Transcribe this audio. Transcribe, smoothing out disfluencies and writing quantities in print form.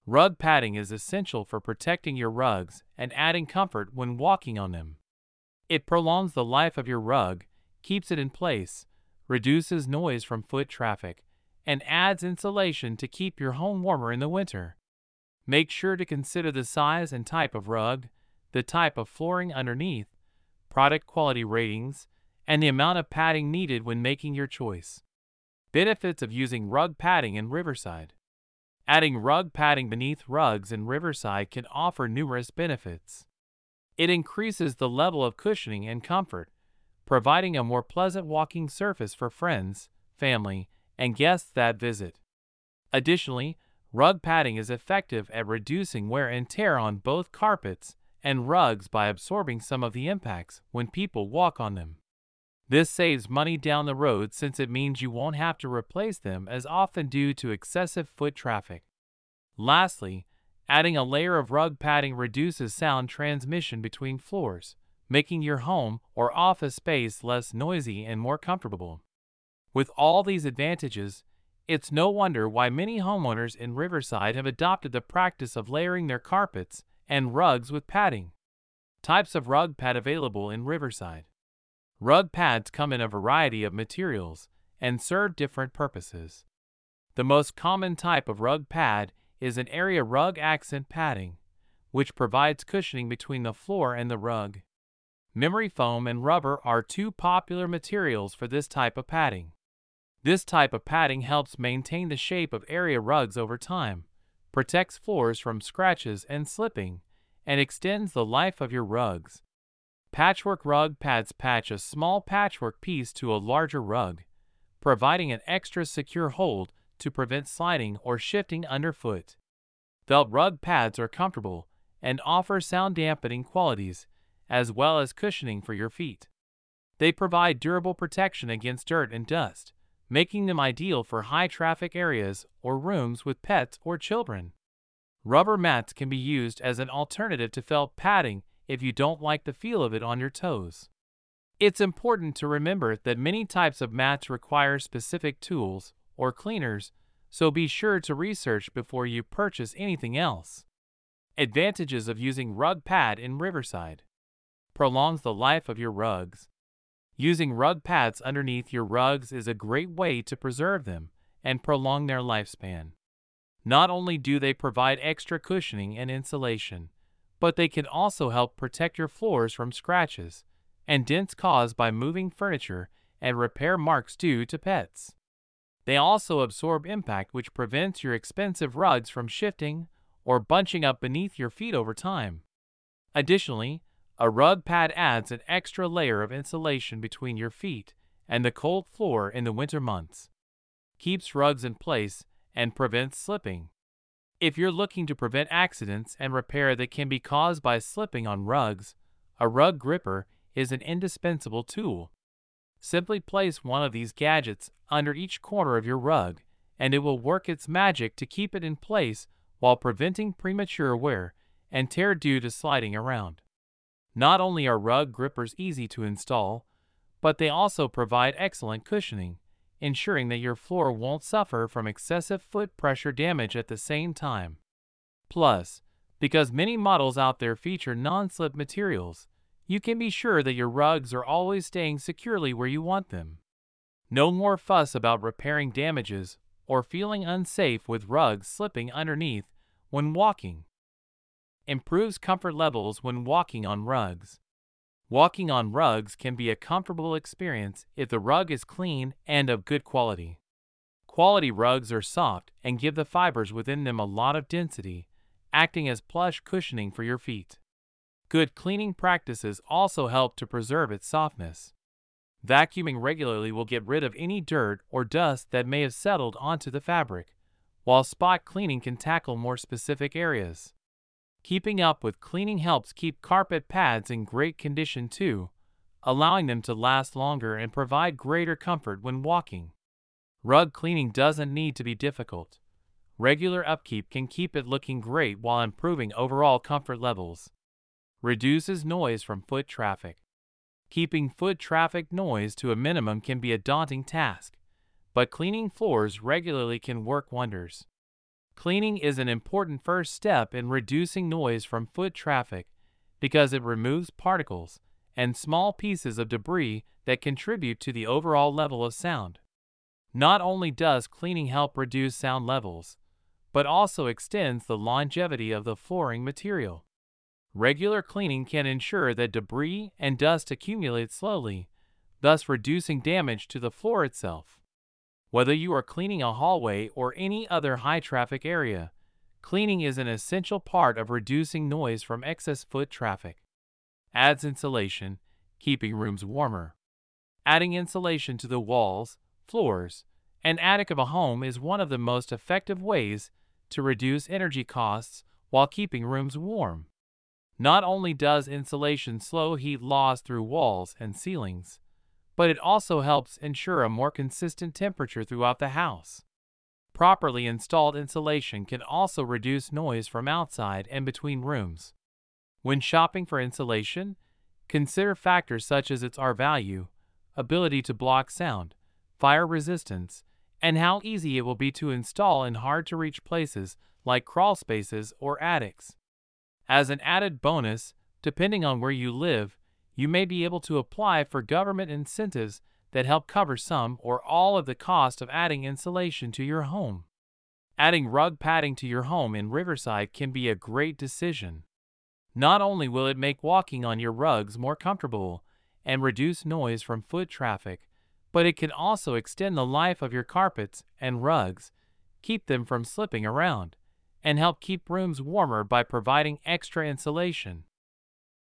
Rug padding is essential for protecting your rugs and adding comfort when walking on them. It prolongs the life of your rug, keeps it in place, reduces noise from foot traffic, and adds insulation to keep your home warmer in the winter. Make sure to consider the size and type of rug, the type of flooring underneath, product quality ratings, and the amount of padding needed when making your choice. Benefits of using rug padding in Riverside. Adding rug padding beneath rugs in Riverside can offer numerous benefits. It increases the level of cushioning and comfort, providing a more pleasant walking surface for friends, family, and guests that visit. Additionally, rug padding is effective at reducing wear and tear on both carpets and rugs by absorbing some of the impacts when people walk on them. This saves money down the road since it means you won't have to replace them as often due to excessive foot traffic. Lastly, adding a layer of rug padding reduces sound transmission between floors, making your home or office space less noisy and more comfortable. With all these advantages, it's no wonder why many homeowners in Riverside have adopted the practice of layering their carpets and rugs with padding. Types of rug pad available in Riverside. Rug pads come in a variety of materials and serve different purposes. The most common type of rug pad is an area rug accent padding, which provides cushioning between the floor and the rug. Memory foam and rubber are two popular materials for this type of padding. This type of padding helps maintain the shape of area rugs over time, protects floors from scratches and slipping, and extends the life of your rugs. Patchwork rug pads patch a small patchwork piece to a larger rug, providing an extra secure hold to prevent sliding or shifting underfoot. Felt rug pads are comfortable and offer sound dampening qualities, as well as cushioning for your feet. They provide durable protection against dirt and dust, making them ideal for high-traffic areas or rooms with pets or children. Rubber mats can be used as an alternative to felt padding if you don't like the feel of it on your toes. It's important to remember that many types of mats require specific tools or cleaners, so be sure to research before you purchase anything else. Advantages of using rug pad in Riverside. Prolongs the life of your rugs. Using rug pads underneath your rugs is a great way to preserve them and prolong their lifespan. Not only do they provide extra cushioning and insulation, but they can also help protect your floors from scratches and dents caused by moving furniture and repair marks due to pets. They also absorb impact, which prevents your expensive rugs from shifting or bunching up beneath your feet over time. Additionally, a rug pad adds an extra layer of insulation between your feet and the cold floor in the winter months, keeps rugs in place, and prevents slipping. If you're looking to prevent accidents and repair that can be caused by slipping on rugs, a rug gripper is an indispensable tool. Simply place one of these gadgets under each corner of your rug, and it will work its magic to keep it in place while preventing premature wear and tear due to sliding around. Not only are rug grippers easy to install, but they also provide excellent cushioning, ensuring that your floor won't suffer from excessive foot pressure damage at the same time. Plus, because many models out there feature non-slip materials, you can be sure that your rugs are always staying securely where you want them. No more fuss about repairing damages or feeling unsafe with rugs slipping underneath when walking. Improves comfort levels when walking on rugs. Walking on rugs can be a comfortable experience if the rug is clean and of good quality. Quality rugs are soft and give the fibers within them a lot of density, acting as plush cushioning for your feet. Good cleaning practices also help to preserve its softness. Vacuuming regularly will get rid of any dirt or dust that may have settled onto the fabric, while spot cleaning can tackle more specific areas. Keeping up with cleaning helps keep carpet pads in great condition too, allowing them to last longer and provide greater comfort when walking. Rug cleaning doesn't need to be difficult. Regular upkeep can keep it looking great while improving overall comfort levels. Reduces noise from foot traffic. Keeping foot traffic noise to a minimum can be a daunting task, but cleaning floors regularly can work wonders. Cleaning is an important first step in reducing noise from foot traffic because it removes particles and small pieces of debris that contribute to the overall level of sound. Not only does cleaning help reduce sound levels, but also extends the longevity of the flooring material. Regular cleaning can ensure that debris and dust accumulate slowly, thus reducing damage to the floor itself. Whether you are cleaning a hallway or any other high-traffic area, cleaning is an essential part of reducing noise from excess foot traffic. Adds insulation, keeping rooms warmer. Adding insulation to the walls, floors, and attic of a home is one of the most effective ways to reduce energy costs while keeping rooms warm. Not only does insulation slow heat loss through walls and ceilings, but it also helps ensure a more consistent temperature throughout the house. Properly installed insulation can also reduce noise from outside and between rooms. When shopping for insulation, consider factors such as its R-value, ability to block sound, fire resistance, and how easy it will be to install in hard-to-reach places like crawl spaces or attics. As an added bonus, depending on where you live, you may be able to apply for government incentives that help cover some or all of the cost of adding insulation to your home. Adding rug padding to your home in Riverside can be a great decision. Not only will it make walking on your rugs more comfortable and reduce noise from foot traffic, but it can also extend the life of your carpets and rugs, keep them from slipping around, and help keep rooms warmer by providing extra insulation.